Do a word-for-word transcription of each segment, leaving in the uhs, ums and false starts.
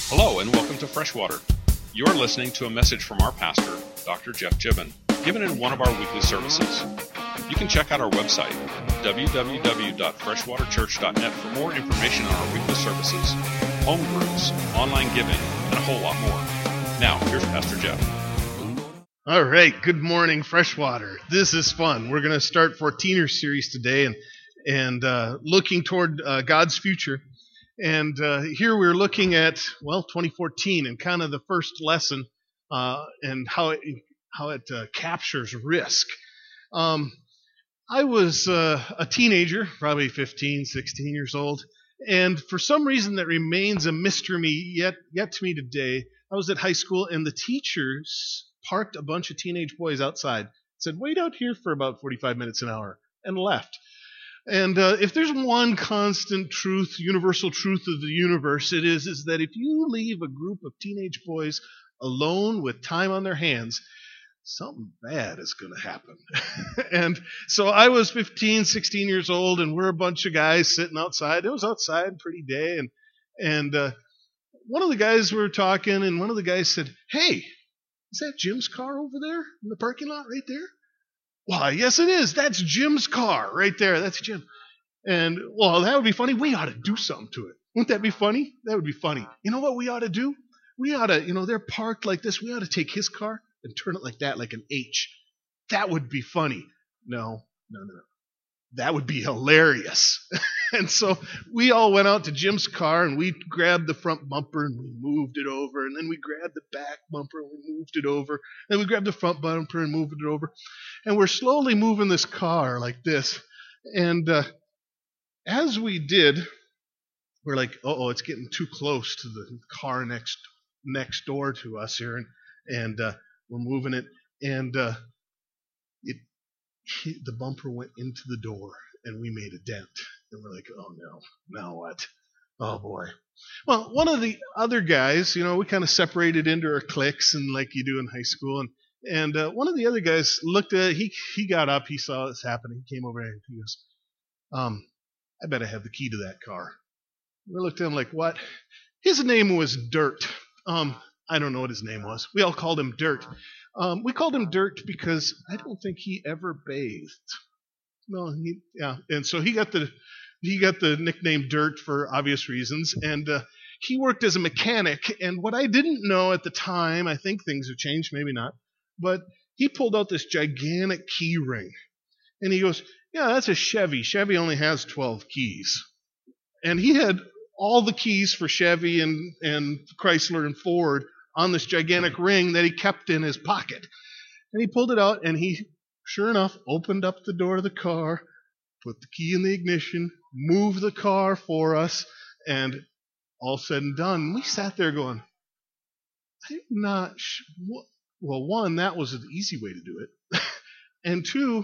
Hello and welcome to Freshwater. You are listening to a message from our pastor, Doctor Jeff Gibbon, given in one of our weekly services. You can check out our website, w w w dot freshwater church dot net, for more information on our weekly services, home groups, online giving, and a whole lot more. Now, here's Pastor Jeff. All right, good morning, Freshwater. This is fun. We're going to start fourteener series today and and uh, looking toward uh, God's future. And uh, here we're looking at, well, twenty fourteen and kind of the first lesson uh, and how it, how it uh, captures risk. Um, I was uh, a teenager, probably fifteen, sixteen years old, and for some reason that remains a mystery yet, yet to me today, I was at high school and the teachers parked a bunch of teenage boys outside, said, wait out here for about forty-five minutes an hour, and left. And uh, if there's one constant truth, universal truth of the universe, it is, is that if you leave a group of teenage boys alone with time on their hands, something bad is going to happen. And so I was fifteen, sixteen years old, and we're a bunch of guys sitting outside. It was outside, pretty day, and and uh, one of the guys we were talking, and one of the guys said, hey, is that Jim's car over there in the parking lot right there? Why, yes it is. That's Jim's car right there. That's Jim. And, well, that would be funny. We ought to do something to it. Wouldn't that be funny? That would be funny. You know what we ought to do? We ought to, you know, they're parked like this. We ought to take his car and turn it like that, like an H. That would be funny. No, no, no. That would be hilarious. And so we all went out to Jim's car and we grabbed the front bumper and we moved it over. And then we grabbed the back bumper and we moved it over. Then we grabbed the front bumper and moved it over. And we're slowly moving this car like this. And uh, as we did, we're like, uh-oh, it's getting too close to the car next next door to us here. And, and uh, we're moving it. And uh, it the bumper went into the door and we made a dent. And we're like, oh no, now what? Oh boy. Well, one of the other guys, you know, we kind of separated into our cliques and like you do in high school. And and uh, one of the other guys looked at, he he got up, he saw this happening, he came over and he goes, um, I bet I have the key to that car. We looked at him like, what? His name was Dirt. Um, I don't know what his name was. We all called him Dirt. Um, we called him Dirt because I don't think he ever bathed. No, he, yeah, and so he got the he got the nickname Dirt for obvious reasons, and uh, he worked as a mechanic. And what I didn't know at the time, I think things have changed, maybe not, but he pulled out this gigantic key ring, and he goes, "Yeah, that's a Chevy. Chevy only has twelve keys," and he had all the keys for Chevy and and Chrysler and Ford on this gigantic ring that he kept in his pocket, and he pulled it out, and he. Sure enough, opened up the door of the car, put the key in the ignition, moved the car for us, and all said and done, we sat there going, I'm not sure. Well, one, that was an easy way to do it. And two,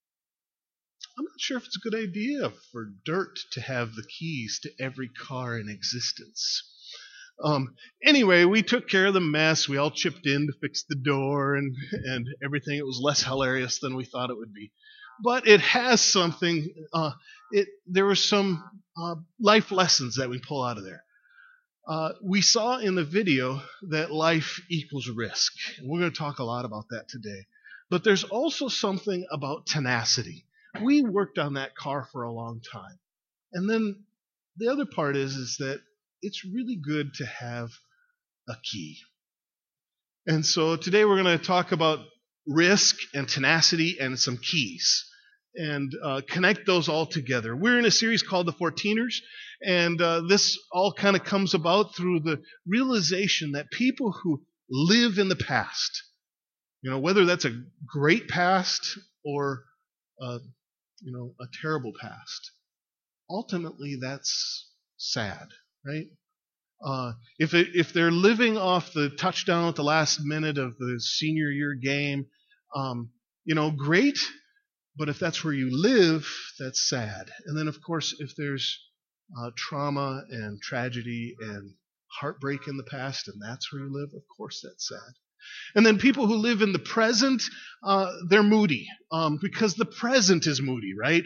I'm not sure if it's a good idea for Dirt to have the keys to every car in existence. Um, anyway, we took care of the mess. We all chipped in to fix the door and, and everything. It was less hilarious than we thought it would be. But it has something, uh, it, there were some uh, life lessons that we pull out of there. Uh, we saw in the video that life equals risk. And we're going to talk a lot about that today. But there's also something about tenacity. We worked on that car for a long time. And then the other part is, is that it's really good to have a key. And so today we're going to talk about risk and tenacity and some keys and uh, connect those all together. We're in a series called The fourteeners, and uh, this all kind of comes about through the realization that people who live in the past, you know, whether that's a great past or, uh, you know, a terrible past, ultimately that's sad. Right? Uh, if it, if they're living off the touchdown at the last minute of the senior year game, um, you know, great. But if that's where you live, that's sad. And then, of course, if there's uh, trauma and tragedy and heartbreak in the past, and that's where you live, of course, that's sad. And then people who live in the present, uh, they're moody um, because the present is moody, right? Up,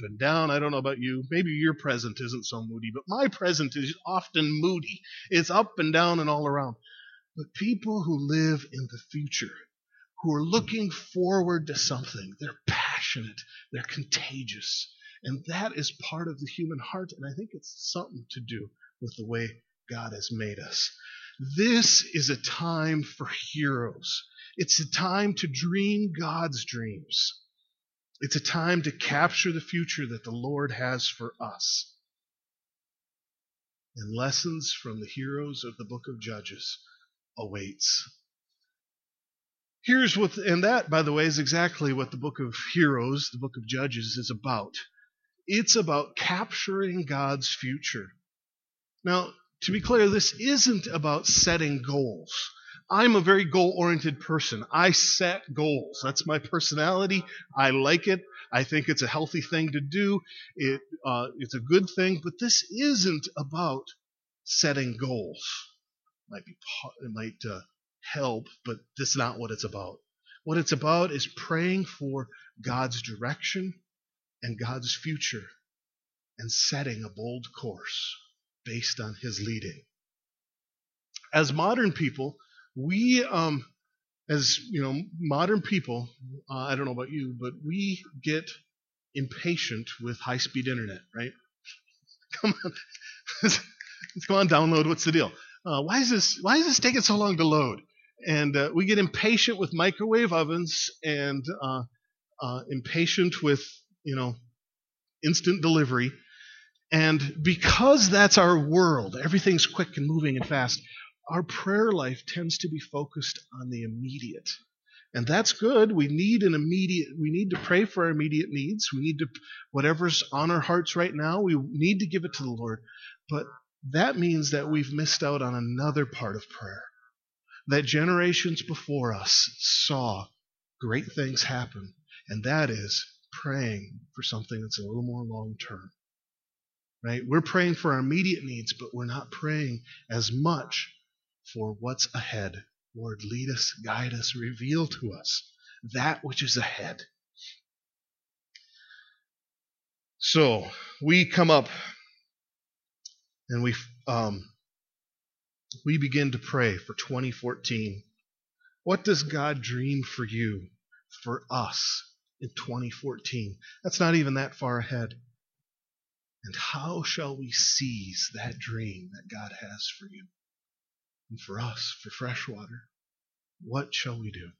and down. I don't know about you. Maybe your present isn't so moody, but my present is often moody. It's up and down and all around. But people who live in the future, who are looking forward to something, they're passionate, they're contagious. And that is part of the human heart, and I think it's something to do with the way God has made us. This is a time for heroes. It's a time to dream God's dreams. It's a time to capture the future that the Lord has for us. And lessons from the heroes of the book of Judges awaits. Here's what, and that, by the way, is exactly what the book of Heroes, the book of Judges, is about. It's about capturing God's future. Now, to be clear, this isn't about setting goals. I'm a very goal-oriented person. I set goals. That's my personality. I like it. I think it's a healthy thing to do. It, uh, it's a good thing. But this isn't about setting goals. It might be, it might uh, help, but that's not what it's about. What it's about is praying for God's direction and God's future and setting a bold course based on His leading. As modern people, we, um, as you know, modern people, uh, I don't know about you, but we get impatient with high-speed internet, right? Come on, come on, download. What's the deal? Uh, why is this? Why is this taking so long to load? And uh, we get impatient with microwave ovens and uh, uh, impatient with, you know, instant delivery. And because that's our world, everything's quick and moving and fast, our prayer life tends to be focused on the immediate. And that's good. We need an immediate, we need to pray for our immediate needs. We need to, whatever's on our hearts right now, we need to give it to the Lord. But that means that we've missed out on another part of prayer. That generations before us saw great things happen. And that is praying for something that's a little more long-term. Right? We're praying for our immediate needs, but we're not praying as much for what's ahead. Lord, lead us, guide us, reveal to us that which is ahead. So, we come up and we um, we begin to pray for twenty fourteen. What does God dream for you, for us, in twenty fourteen? That's not even that far ahead. And how shall we seize that dream that God has for you? And for us, for Freshwater, what shall we do?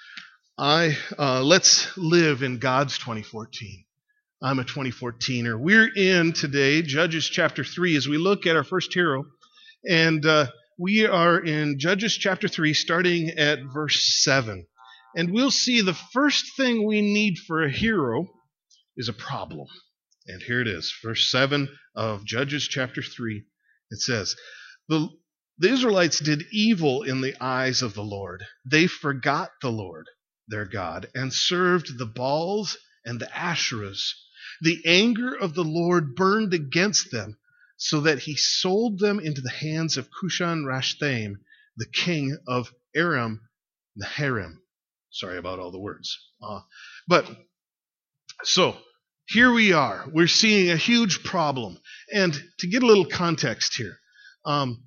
I uh, let's live in God's twenty fourteen. I'm a twenty fourteener. We're in today Judges chapter three as we look at our first hero. And uh, we are in Judges chapter three, starting at verse seven. And we'll see the first thing we need for a hero is a problem. And here it is, verse seven of Judges chapter three. It says, the, the Israelites did evil in the eyes of the Lord. They forgot the Lord, their God, and served the Baals and the Asherahs. The anger of the Lord burned against them, so that he sold them into the hands of Cushan-Rishathaim, the king of Aram Naharaim. Sorry about all the words. Uh, but, so, here we are. We're seeing a huge problem. And to get a little context here, um,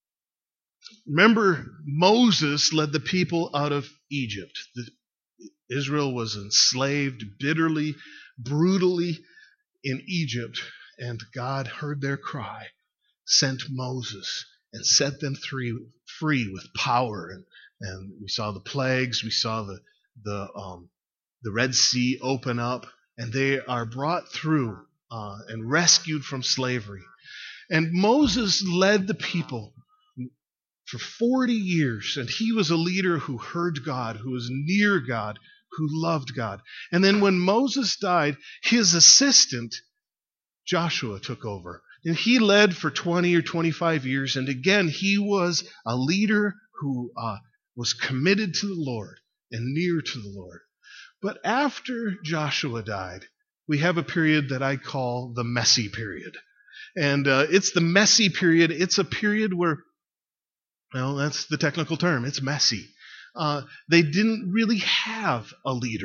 remember Moses led the people out of Egypt. The, Israel was enslaved bitterly, brutally in Egypt, and God heard their cry, sent Moses, and set them free, free with power. And, and we saw the plagues, we saw the the um, the Red Sea open up, and they are brought through uh, and rescued from slavery. And Moses led the people for forty years, and he was a leader who heard God, who was near God, who loved God. And then when Moses died, his assistant, Joshua, took over. And he led for twenty or twenty-five years, and again, he was a leader who uh, was committed to the Lord and near to the Lord. But after Joshua died, we have a period that I call the messy period. And uh, it's the messy period. It's a period where, well, that's the technical term. It's messy. Uh, they didn't really have a leader.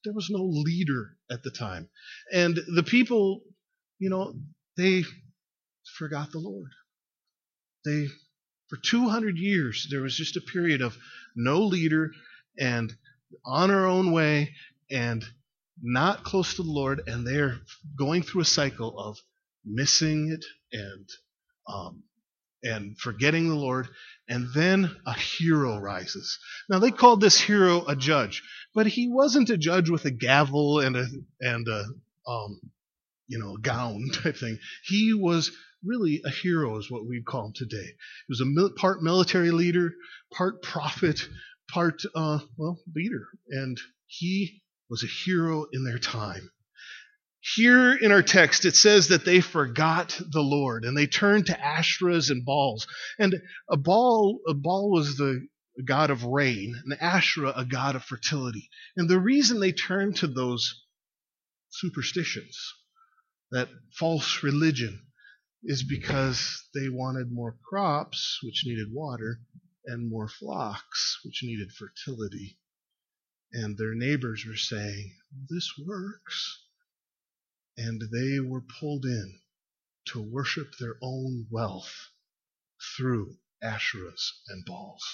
there was no leader at the time. And the people, you know, they forgot the Lord. They, for two hundred years, there was just a period of no leader and on our own way and not close to the Lord, and they're going through a cycle of missing it and um, and forgetting the Lord, and then a hero rises. Now they called this hero a judge, but he wasn't a judge with a gavel and a and a um, you know gown type thing. He was really a hero, is what we'd call him today. He was a mil- part military leader, part prophet, part uh, well leader, and he was a hero in their time. Here in our text, it says that they forgot the Lord and they turned to Asherahs and Baals. And a Baal, a Baal was the god of rain, and Asherah a god of fertility. And the reason they turned to those superstitions, that false religion, is because they wanted more crops, which needed water, and more flocks, which needed fertility. And their neighbors were saying, this works. And they were pulled in to worship their own wealth through Asherahs and Baals.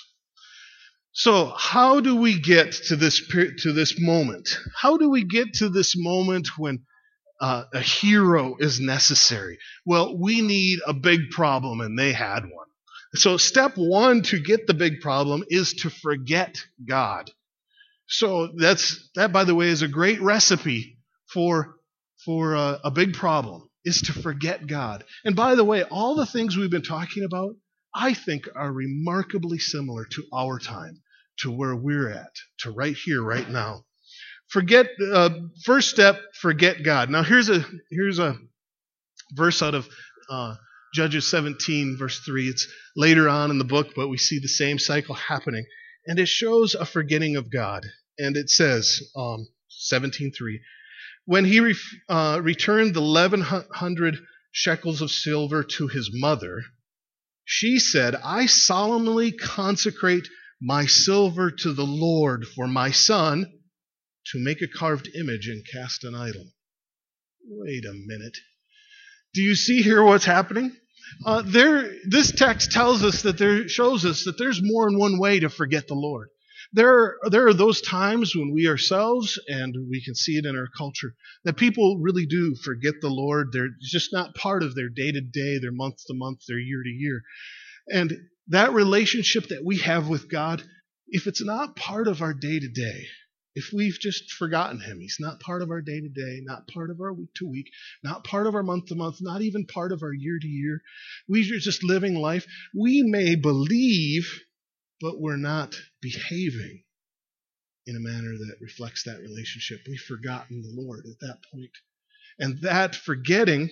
So how do we get to this to this moment? How do we get to this moment when uh, a hero is necessary? Well, we need a big problem, and they had one. So step one to get the big problem is to forget God. So that's that, by the way, is a great recipe for for a, a big problem, is to forget God. And by the way, all the things we've been talking about, I think, are remarkably similar to our time, to where we're at, to right here, right now. Forget. Uh, first step, forget God. Now here's a here's a verse out of uh, Judges seventeen, verse three. It's later on in the book, but we see the same cycle happening, and it shows a forgetting of God. And it says, um, seventeen three. When he re- uh, returned the eleven hundred shekels of silver to his mother, she said, I solemnly consecrate my silver to the Lord for my son to make a carved image and cast an idol. Wait a minute. Do you see here what's happening? Uh, there, this text tells us that there shows us that there's more than one way to forget the Lord. There, there are those times when we ourselves, and we can see it in our culture, that people really do forget the Lord. They're just not part of their day-to-day, their month-to-month, their year-to-year. And that relationship that we have with God, if it's not part of our day-to-day, if we've just forgotten Him, He's not part of our day-to-day, not part of our week-to-week, not part of our month-to-month, not even part of our year-to-year, we're just living life, we may believe, but we're not behaving in a manner that reflects that relationship. We've forgotten the Lord at that point. And that forgetting,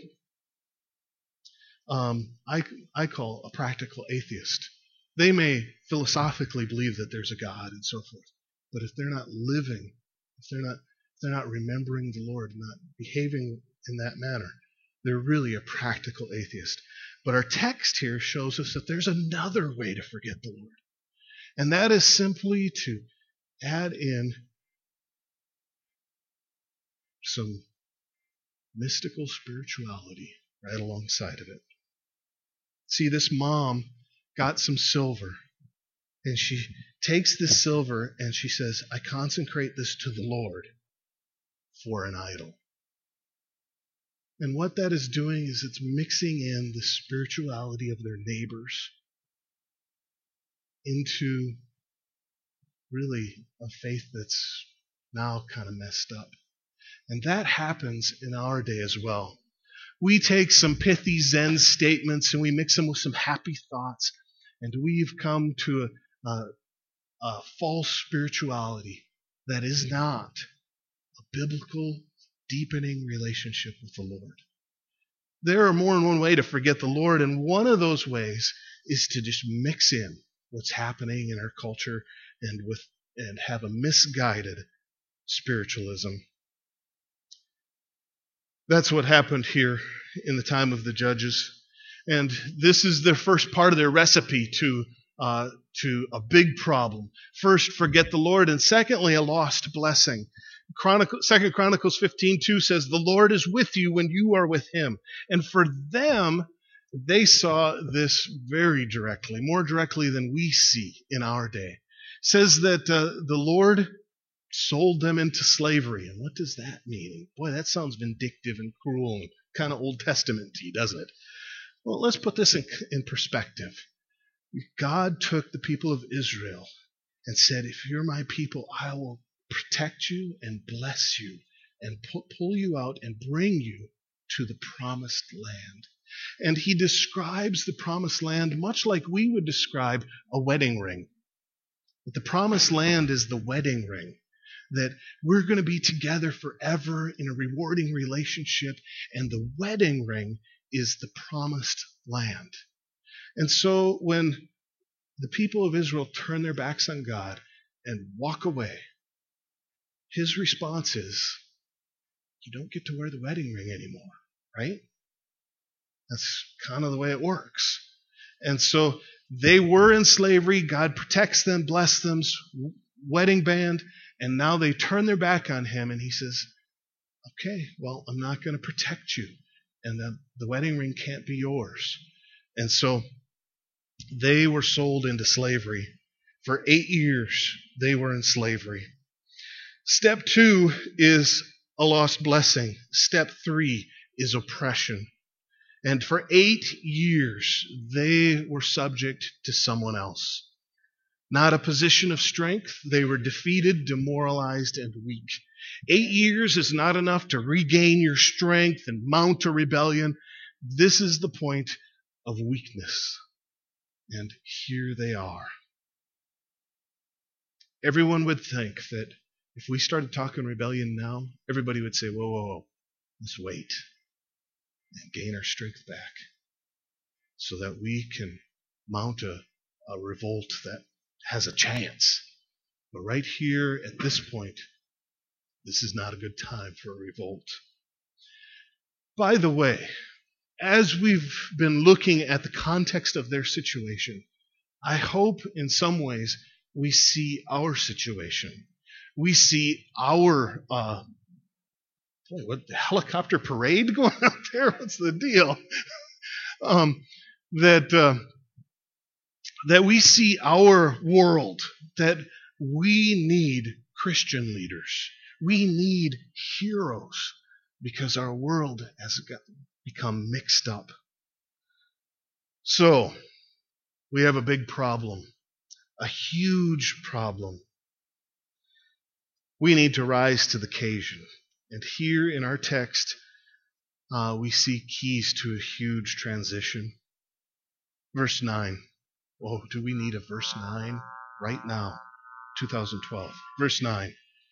um, I, I call a practical atheist. They may philosophically believe that there's a God and so forth, but if they're not living, if they're not, if they're not remembering the Lord, not behaving in that manner, they're really a practical atheist. But our text here shows us that there's another way to forget the Lord. And that is simply to add in some mystical spirituality right alongside of it. See, this mom got some silver, and she takes this silver and she says, I consecrate this to the Lord for an idol. And what that is doing is it's mixing in the spirituality of their neighbors into really a faith that's now kind of messed up. And that happens in our day as well. We take some pithy Zen statements and we mix them with some happy thoughts, and we've come to a, a, a false spirituality that is not a biblical, deepening relationship with the Lord. There are more than one way to forget the Lord, and one of those ways is to just mix in what's happening in our culture and with and have a misguided spiritualism. That's what happened here in the time of the judges. And this is the first part of their recipe to uh, to a big problem. First, forget the Lord, and secondly, a lost blessing. Chronicle, Second Chronicles fifteen two says, the Lord is with you when you are with him. And for them, they saw this very directly, more directly than we see in our day. It says that uh, the Lord sold them into slavery. And what does that mean? Boy, that sounds vindictive and cruel and kind of Old Testament-y, doesn't it? Well, let's put this in, in perspective. God took the people of Israel and said, if you're my people, I will protect you and bless you and pu- pull you out and bring you to the promised land. And he describes the promised land much like we would describe a wedding ring. The promised land is the wedding ring, that we're going to be together forever in a rewarding relationship, and the wedding ring is the promised land. And so when the people of Israel turn their backs on God and walk away, his response is, you don't get to wear the wedding ring anymore, right? That's kind of the way it works. And so they were in slavery. God protects them, bless them, wedding band, and now they turn their back on him, and he says, okay, well, I'm not going to protect you, and the, the wedding ring can't be yours. And so they were sold into slavery. For eight years, they were in slavery. Step two is a lost blessing. Step three is oppression. And for eight years, they were subject to someone else. Not a position of strength. They were defeated, demoralized, and weak. Eight years is not enough to regain your strength and mount a rebellion. This is the point of weakness. And here they are. Everyone would think that if we started talking rebellion now, everybody would say, whoa, whoa, whoa, let's wait and gain our strength back so that we can mount a, a revolt that has a chance. But right here at this point, this is not a good time for a revolt. By the way, as we've been looking at the context of their situation, I hope in some ways we see our situation. We see our, uh, boy, what, the helicopter parade going out there? What's the deal? um, that, uh, that we see our world, that we need Christian leaders. We need heroes because our world has got, become mixed up. So, we have a big problem, a huge problem. We need to rise to the occasion. And here in our text, uh, we see keys to a huge transition. Verse nine. Oh, do we need a verse nine right now? two thousand twelve. Verse nine.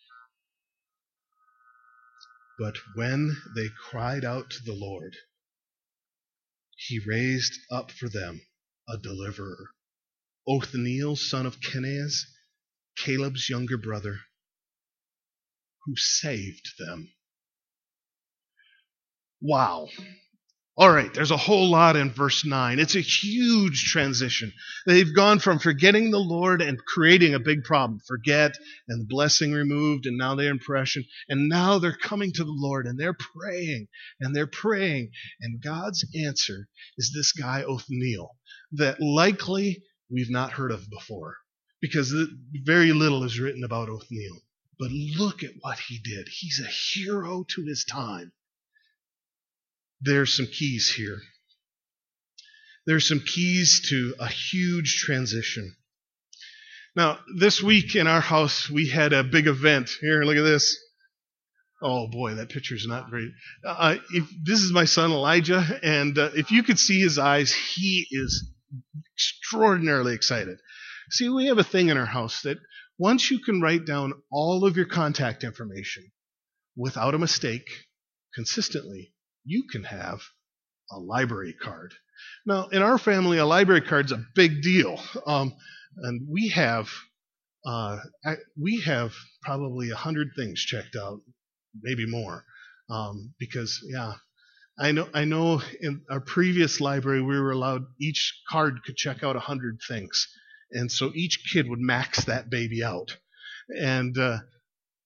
But when they cried out to the Lord, he raised up for them a deliverer, Othniel, son of Kenaz, Caleb's younger brother, who saved them. Wow. All right, there's a whole lot in verse nine. It's a huge transition. They've gone from forgetting the Lord and creating a big problem. Forget, and the blessing removed, and now they're in oppression. And now they're coming to the Lord, and they're praying, and they're praying. And God's answer is this guy, Othniel, that likely we've not heard of before, because very little is written about Othniel. But look at what he did. He's a hero to his time. There's some keys here. There's some keys to a huge transition. Now, this week in our house, we had a big event. Here, look at this. Oh boy, that picture's not great. Uh, if, this is my son Elijah, and uh, if you could see his eyes, he is extraordinarily excited. See, we have a thing in our house that once you can write down all of your contact information without a mistake, consistently, you can have a library card. Now, in our family, a library card's a big deal, um, and we have uh, we have probably a hundred things checked out, maybe more, um, because yeah, I know I know in our previous library we were allowed each card could check out a hundred things, and so each kid would max that baby out, and uh,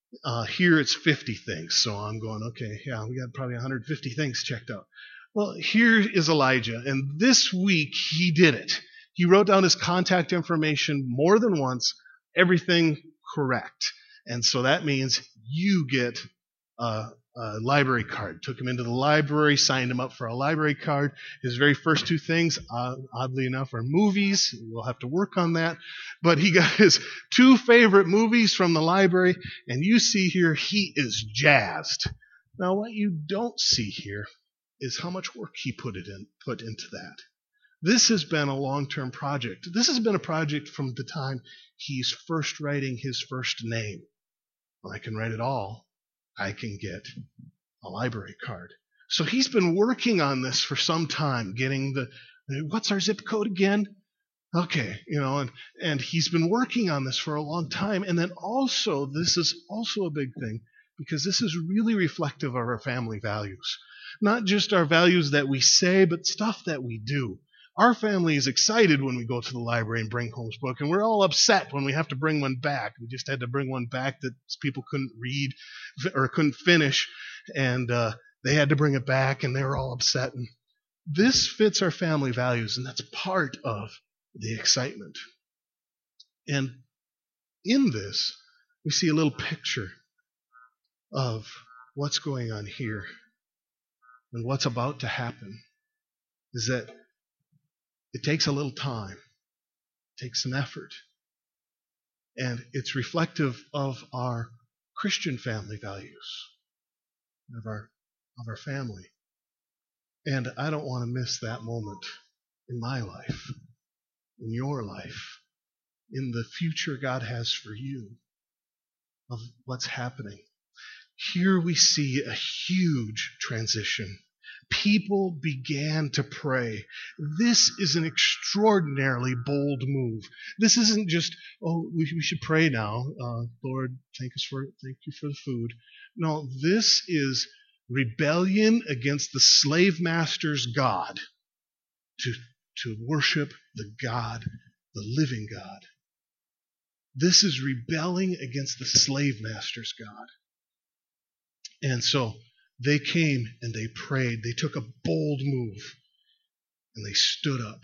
Uh, here it's fifty things. So I'm going, okay, yeah, we got probably one hundred fifty things checked out. Well, here is Elijah, and this week he did it. He wrote down his contact information more than once, everything correct. And so that means you get a, a library card. Took him into the library, signed him up for a library card. His very first two things, uh, oddly enough, are movies. We'll have to work on that. But he got his two favorite movies from the library, and you see here he is jazzed. Now, what you don't see here is how much work he put it in, put into that. This has been a long-term project. This has been a project from the time he's first writing his first name. Well, I can write it all. I can get a library card. So he's been working on this for some time, getting the, what's our zip code again? Okay, you know, and, and he's been working on this for a long time. And then also, this is also a big thing, because this is really reflective of our family values. Not just our values that we say, but stuff that we do. Our family is excited when we go to the library and bring home a book, and we're all upset when we have to bring one back. We just had to bring one back that people couldn't read or couldn't finish, and uh, they had to bring it back, and they were all upset. And this fits our family values, and that's part of the excitement. And in this, we see a little picture of what's going on here and what's about to happen. Is that it takes a little time, it takes some effort, and it's reflective of our Christian family values, of our of our family. And I don't want to miss that moment in my life, in your life, in the future God has for you, of what's happening. Here we see a huge transition. People began to pray. This is an extraordinarily bold move. This isn't just, oh, we, we should pray now. Uh, Lord, thank us for thank you for the food. No, this is rebellion against the slave master's God, to, to worship the God, the living God. This is rebelling against the slave master's God. And so they came and they prayed. They took a bold move and they stood up.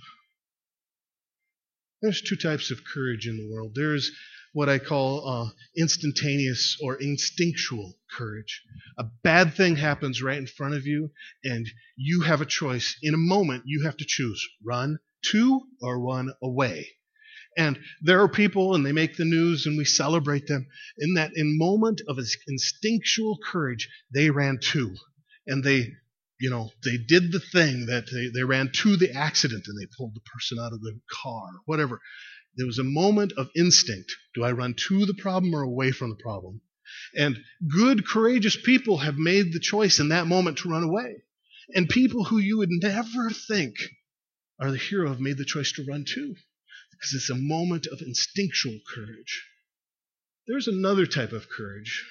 There's two types of courage in the world. There's what I call uh, instantaneous or instinctual courage. A bad thing happens right in front of you, and you have a choice. In a moment, you have to choose run to or run away. And there are people, and they make the news, and we celebrate them, in that in moment of instinctual courage, they ran to. And they, you know, they did the thing that they, they ran to the accident, and they pulled the person out of the car, whatever. There was a moment of instinct. Do I run to the problem or away from the problem? And good, courageous people have made the choice in that moment to run away. And people who you would never think are the hero have made the choice to run to. Because it's a moment of instinctual courage. There's another type of courage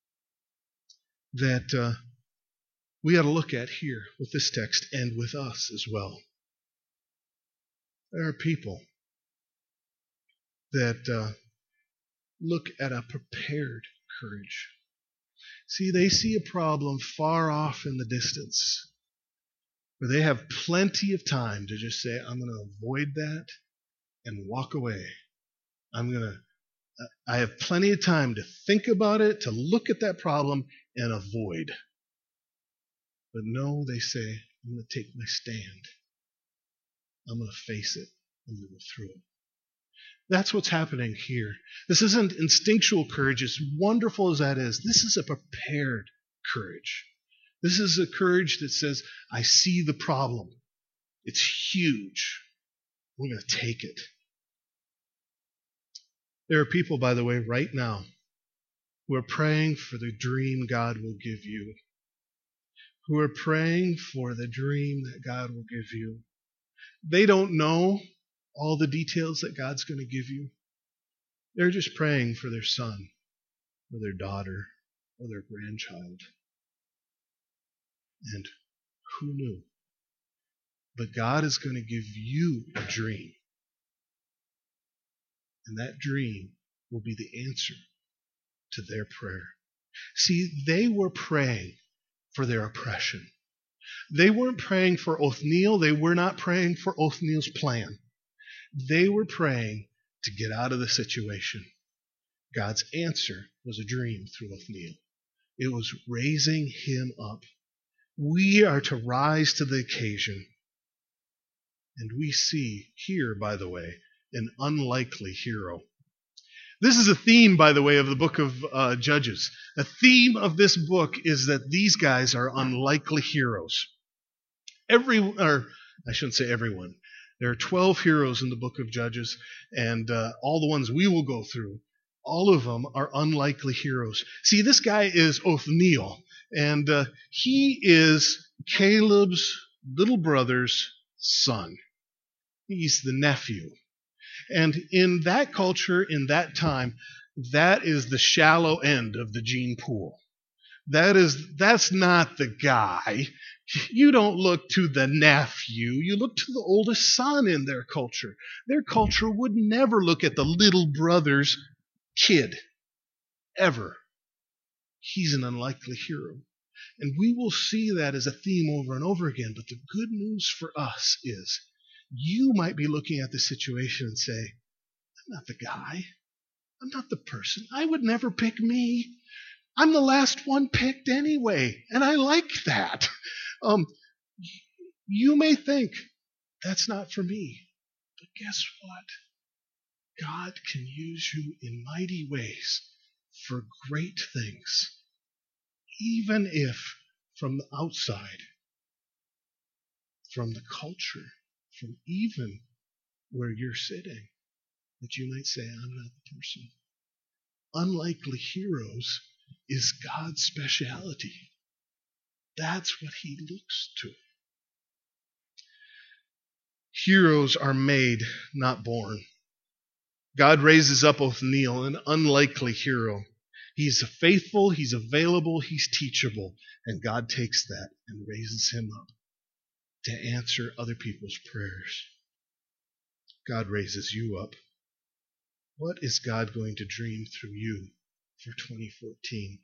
that uh, we ought to look at here with this text and with us as well. There are people that uh, look at a prepared courage. See, they see a problem far off in the distance, where they have plenty of time to just say, I'm going to avoid that and walk away. I'm going to, I have plenty of time to think about it, to look at that problem and avoid. But no, they say, I'm going to take my stand. I'm going to face it. I'm going to go through it. That's what's happening here. This isn't instinctual courage, as wonderful as that is. This is a prepared courage. This is a courage that says, I see the problem. It's huge. We're going to take it. There are people, by the way, right now who are praying for the dream God will give you, who are praying for the dream that God will give you. They don't know all the details that God's going to give you. They're just praying for their son or their daughter or their grandchild. And who knew? But God is going to give you a dream. And that dream will be the answer to their prayer. See, they were praying for their oppression. They weren't praying for Othniel. They were not praying for Othniel's plan. They were praying to get out of the situation. God's answer was a dream through Othniel. It was raising him up. We are to rise to the occasion. And we see here, by the way, an unlikely hero. This is a theme, by the way, of the book of uh, Judges. A theme of this book is that these guys are unlikely heroes. Every, or I shouldn't say everyone. There are twelve heroes in the book of Judges, and uh, all the ones we will go through, all of them are unlikely heroes. See, this guy is Othniel, and uh, he is Caleb's little brother's son. He's the nephew. And in that culture, in that time, that is the shallow end of the gene pool. That is, that's not the guy. You don't look to the nephew. You look to the oldest son in their culture. Their culture would never look at the little brother's kid. Ever. He's an unlikely hero. And we will see that as a theme over and over again. But the good news for us is you might be looking at the situation and say, I'm not the guy. I'm not the person. I would never pick me. I'm the last one picked anyway, and I like that. Um, you may think, that's not for me. But guess what? God can use you in mighty ways for great things, even if from the outside, from the culture, from even where you're sitting, that you might say, I'm not the person. Unlikely heroes is God's speciality. That's what he looks to. Heroes are made, not born. God raises up Othniel, an unlikely hero. He's faithful, he's available, he's teachable, and God takes that and raises him up to answer other people's prayers. God raises you up. What is God going to dream through you for twenty fourteen?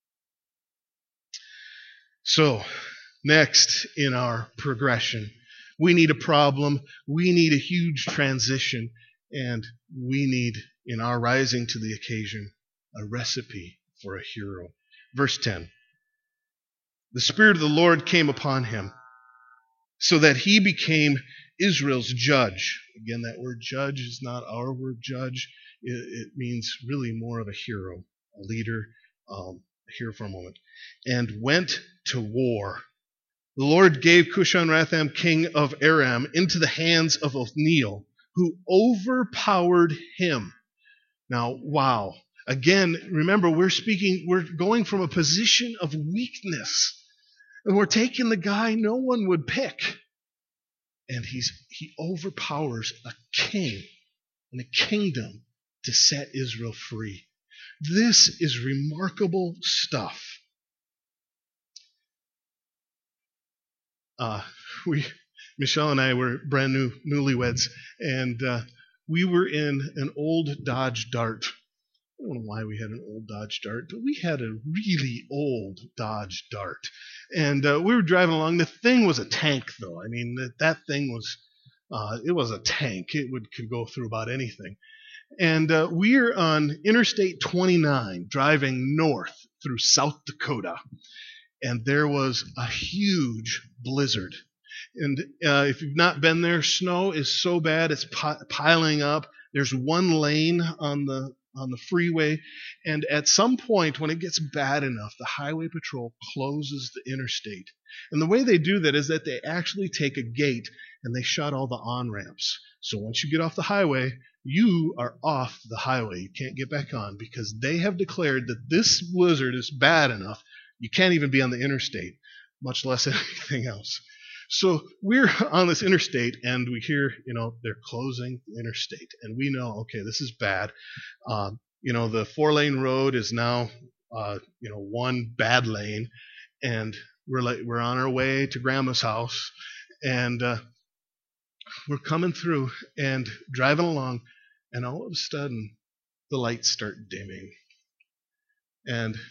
So, next in our progression, we need a problem, we need a huge transition, and we need, in our rising to the occasion, a recipe for a hero. Verse ten. The Spirit of the Lord came upon him, so that he became Israel's judge. Again, that word judge is not our word judge. It, it means really more of a hero, a leader, um, here for a moment. And went to war. The Lord gave Cushan-Ratham, king of Aram, into the hands of Othniel, who overpowered him. Now, wow. Again, remember, we're speaking, we're going from a position of weakness. And we're taking the guy no one would pick. And he's he overpowers a king and a kingdom to set Israel free. This is remarkable stuff. Uh, we, Michelle and I were brand new newlyweds, and uh, we were in an old Dodge Dart. I don't know why we had an old Dodge Dart, but we had a really old Dodge Dart. And uh, we were driving along. The thing was a tank, though. I mean, that, that thing was, uh, it was a tank. It would could go through about anything. And uh, we're on Interstate twenty-nine, driving north through South Dakota. And there was a huge blizzard. And uh, if you've not been there, snow is so bad it's pi- piling up. There's one lane on the on the freeway, and at some point when it gets bad enough, the highway patrol closes the interstate. And the way they do that is that they actually take a gate and they shut all the on-ramps. So once you get off the highway, you are off the highway. You can't get back on because they have declared that this blizzard is bad enough you can't even be on the interstate, much less anything else. So we're on this interstate, and we hear, you know, they're closing the interstate. And we know, okay, this is bad. Uh, you know, the four-lane road is now, uh, you know, one bad lane. And we're like, we're on our way to Grandma's house. And uh, we're coming through and driving along. And all of a sudden, the lights start dimming. And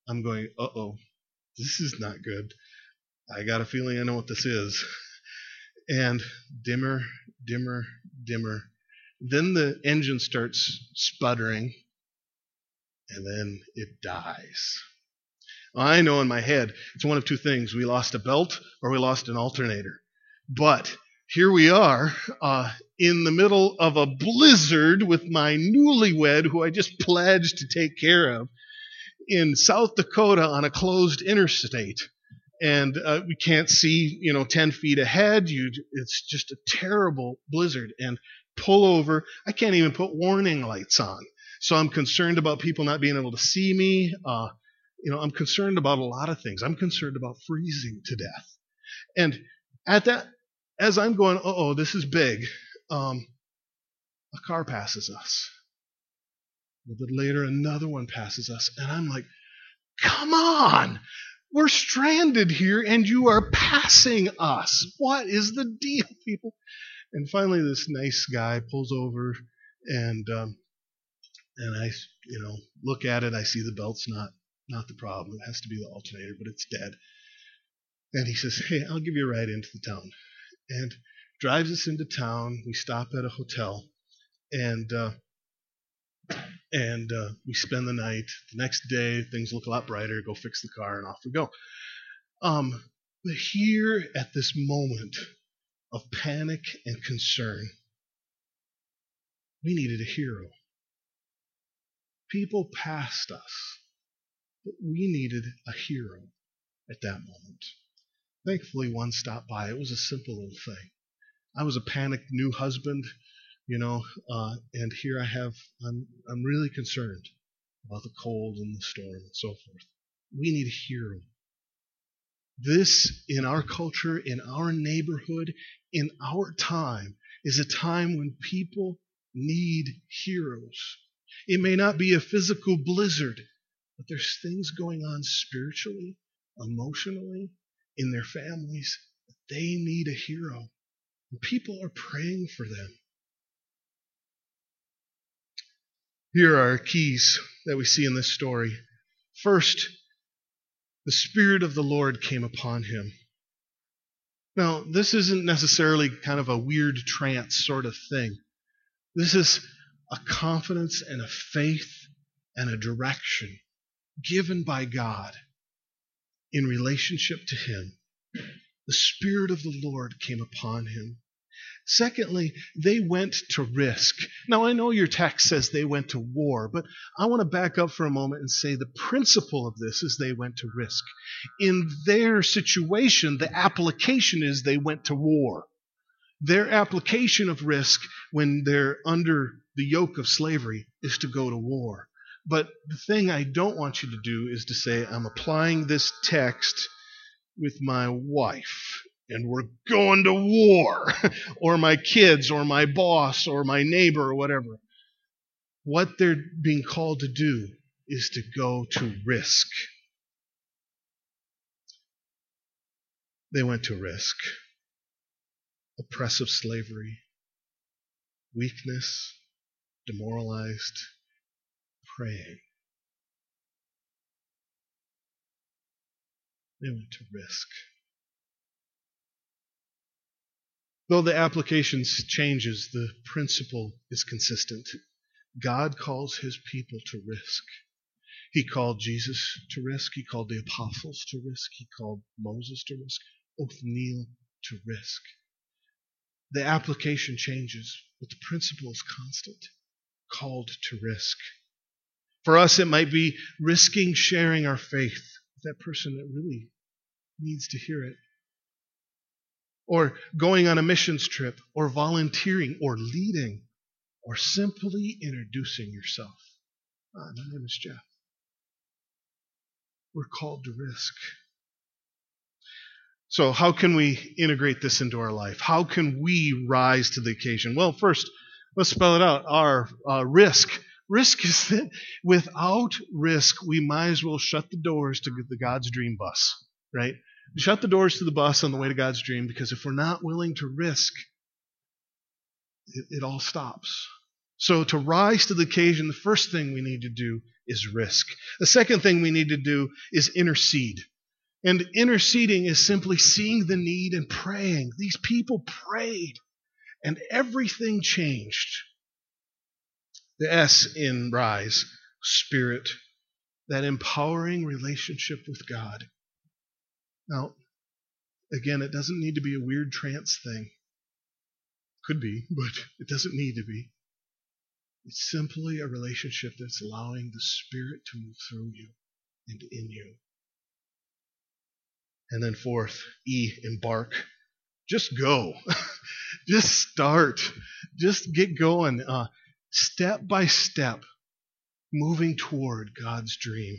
I'm going, uh-oh, this is not good. I got a feeling I know what this is. And dimmer, dimmer, dimmer. Then the engine starts sputtering, and then it dies. I know in my head, it's one of two things. We lost a belt or we lost an alternator. But here we are uh, in the middle of a blizzard with my newlywed, who I just pledged to take care of, in South Dakota on a closed interstate. And uh, we can't see, you know, ten feet ahead. You, it's just a terrible blizzard. And pull over. I can't even put warning lights on. So I'm concerned about people not being able to see me. Uh, you know, I'm concerned about a lot of things. I'm concerned about freezing to death. And at that, as I'm going, uh-oh, this is big, um, a car passes us. A little bit later, another one passes us. And I'm like, come on! We're stranded here and you are passing us. What is the deal, people? And finally this nice guy pulls over and um, and I, you know, look at it. I see the belt's not, not the problem. It has to be the alternator, but it's dead. And he says, hey, I'll give you a ride into the town. And drives us into town. We stop at a hotel. And uh, And uh, we spend the night. The next day, things look a lot brighter. Go fix the car, and off we go. Um, but here, at this moment of panic and concern, we needed a hero. People passed us, but we needed a hero at that moment. Thankfully, one stopped by. It was a simple little thing. I was a panicked new husband. You know, uh, and here I have, I'm, I'm really concerned about the cold and the storm and so forth. We need a hero. This, in our culture, in our neighborhood, in our time, is a time when people need heroes. It may not be a physical blizzard, but there's things going on spiritually, emotionally, in their families. They need a hero. And people are praying for them. Here are our keys that we see in this story. First, the Spirit of the Lord came upon him. Now, this isn't necessarily kind of a weird trance sort of thing. This is a confidence and a faith and a direction given by God in relationship to him. The Spirit of the Lord came upon him. Secondly, they went to risk. Now, I know your text says they went to war, but I want to back up for a moment and say the principle of this is they went to risk. In their situation, the application is they went to war. Their application of risk when they're under the yoke of slavery is to go to war. But the thing I don't want you to do is to say, I'm applying this text with my wife, and we're going to war, or my kids, or my boss, or my neighbor, or whatever. What they're being called to do is to go to risk. They went to risk. Oppressive slavery, weakness, demoralized, praying. They went to risk. Though the application changes, the principle is consistent. God calls his people to risk. He called Jesus to risk. He called the apostles to risk. He called Moses to risk. Othniel to risk. The application changes, but the principle is constant. Called to risk. For us, it might be risking sharing our faith with that person that really needs to hear it. Or going on a missions trip, or volunteering, or leading, or simply introducing yourself. Hi, my name is Jeff. We're called to risk. So how can we integrate this into our life? How can we rise to the occasion? Well, first, let's spell it out. Our uh, risk. Risk is that without risk, we might as well shut the doors to the God's dream bus, right? Shut the doors to the bus on the way to God's dream, because if we're not willing to risk, it, it all stops. So to rise to the occasion, the first thing we need to do is risk. The second thing we need to do is intercede. And interceding is simply seeing the need and praying. These people prayed, and everything changed. The S in rise, spirit, that empowering relationship with God. Now, again, it doesn't need to be a weird trance thing. Could be, but it doesn't need to be. It's simply a relationship that's allowing the Spirit to move through you and in you. And then fourth, E, embark. Just go. Just start. Just get going. Uh, step by step, moving toward God's dream.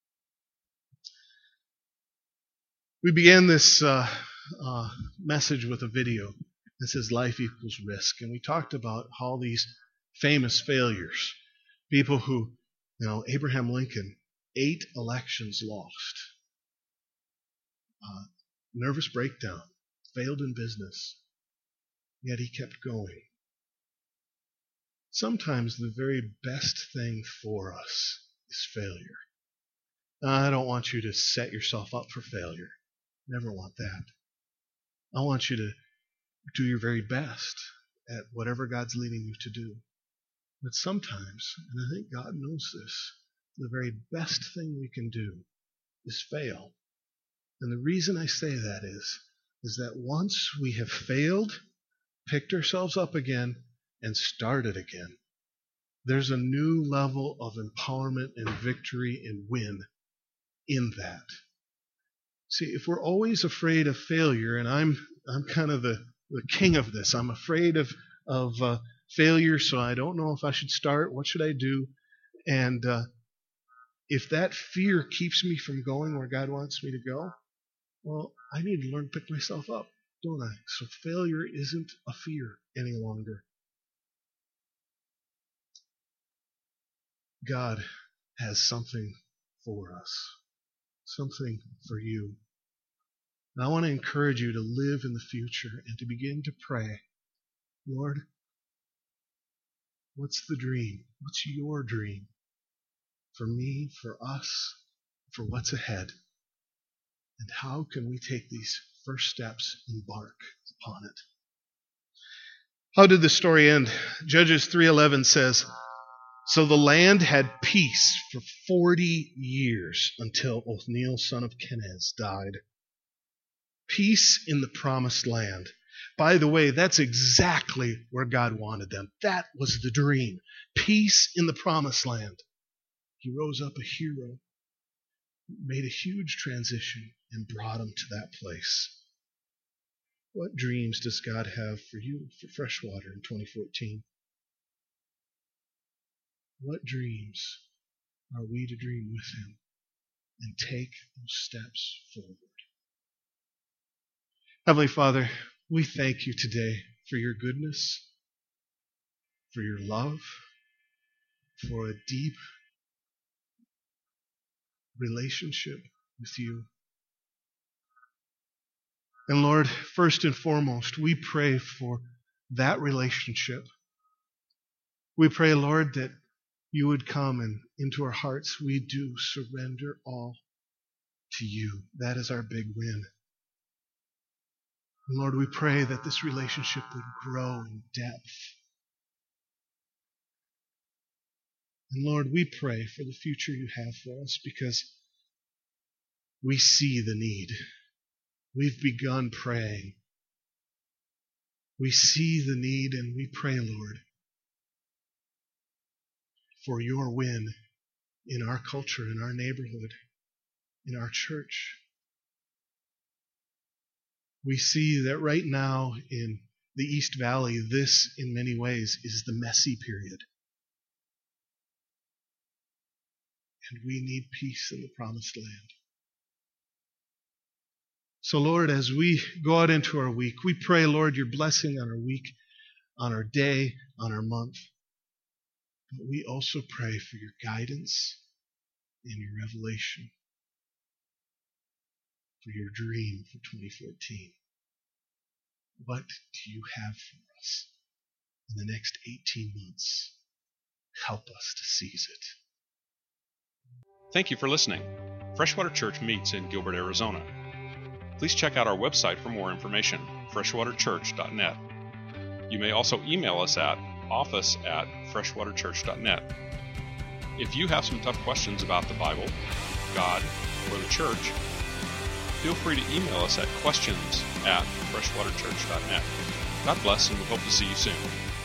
We began this uh, uh, message with a video that says life equals risk. And we talked about how these famous failures, people who, you know, Abraham Lincoln, eight elections lost, uh, nervous breakdown, failed in business, yet he kept going. Sometimes the very best thing for us is failure. I don't want you to set yourself up for failure. Never want that. I want you to do your very best at whatever God's leading you to do. But sometimes, and I think God knows this, the very best thing we can do is fail. And the reason I say that is, is that once we have failed, picked ourselves up again, and started again, there's a new level of empowerment and victory and win in that. See, if we're always afraid of failure, and I'm I'm kind of the, the king of this, I'm afraid of of uh, failure, so I don't know if I should start. What should I do? And uh, if that fear keeps me from going where God wants me to go, well, I need to learn to pick myself up, don't I? So failure isn't a fear any longer. God has something for us, something for you. And I want to encourage you to live in the future and to begin to pray, Lord, what's the dream? What's your dream for me, for us, for what's ahead? And how can we take these first steps, embark upon it? How did the story end? Judges three eleven says, so the land had peace for forty years until Othniel, son of Kenaz, died. Peace in the promised land. By the way, that's exactly where God wanted them. That was the dream. Peace in the promised land. He rose up a hero, made a huge transition, and brought them to that place. What dreams does God have for you, for Freshwater in twenty fourteen? What dreams are we to dream with Him and take those steps forward? Heavenly Father, we thank you today for your goodness, for your love, for a deep relationship with you. And Lord, first and foremost, we pray for that relationship. We pray, Lord, that you would come and into our hearts we do surrender all to you. That is our big win. And Lord, we pray that this relationship would grow in depth. And Lord, we pray for the future you have for us because we see the need. We've begun praying. We see the need and we pray, Lord, for your win in our culture, in our neighborhood, in our church. We see that right now in the East Valley, this in many ways is the messy period. And we need peace in the promised land. So Lord, as we go out into our week, we pray, Lord, your blessing on our week, on our day, on our month. But we also pray for your guidance and your revelation, for your dream for twenty fourteen. What do you have for us in the next eighteen months? help us to seize it. Thank you for listening. Freshwater Church meets in Gilbert, Arizona. Please check out our website for more information, freshwater church dot net. You may also email us at office at freshwater church dot net. If you have some tough questions about the Bible, God, or the church, feel free to email us at questions at freshwater church dot net. God bless, and we hope to see you soon.